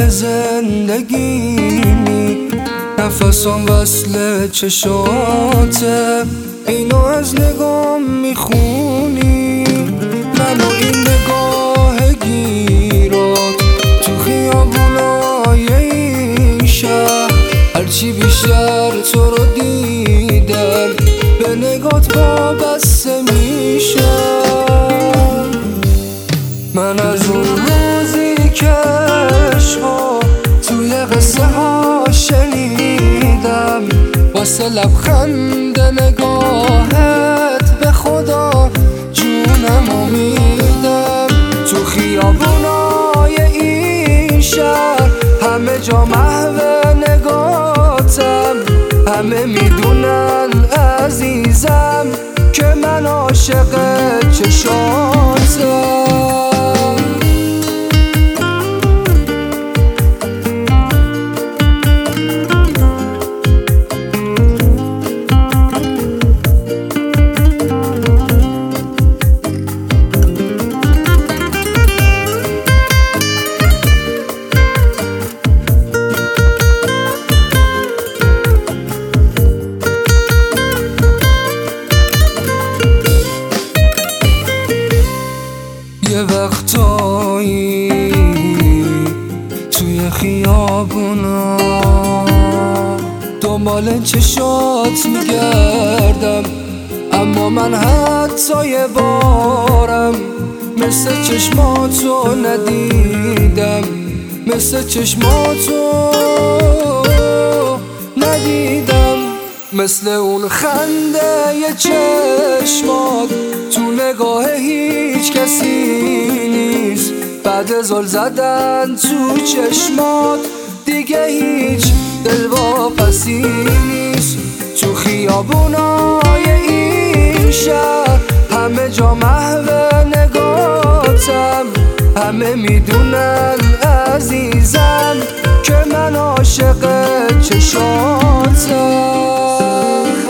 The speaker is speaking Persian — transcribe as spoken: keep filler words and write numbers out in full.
اول زندگیمی، نفسام وصل چشاته، اینو از نگام میخونی، منو این نگاه گیرات تو خیابونای این شهر، هرچی بیشتر تو رو دیدم به نگات وابسته میشم. من از اون روزی که عشقا توی قصه ها شنیدم، واسه لبخند نگاهت به خدا جونمو میدم. تو خیابونای این شهر همه جا محو نگاتم، همه میدونن عزیزم که من عاشق چشاتم. یه وقتایی توی خیابونا دنبال چشات میگردم، اما من حتی یه بارم مثل چشماتو ندیدم، مثل چشماتو ندیدم، مثل اون خنده یه چشمات تو نگاه هیچ کسی نیست. بعد زل زدن تو چشمات دیگه هیچ دلواپسی نیست. تو خیابونای این شهر همه جا محو نگاتم، همه میدونن عزیزم که من عاشق چشاتم.